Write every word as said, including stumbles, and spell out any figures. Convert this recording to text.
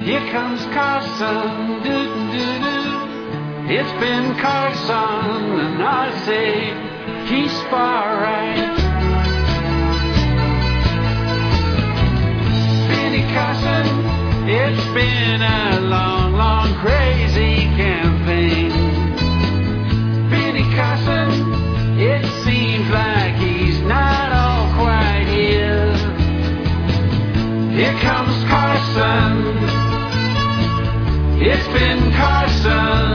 Here comes Carson, doo doo doo. It's been Carson, and I say he's far right. Benny Carson, it's been a long, long, crazy campaign. Benny Carson, it seems like he's not all quite here. Here comes Carson. It's been Carson.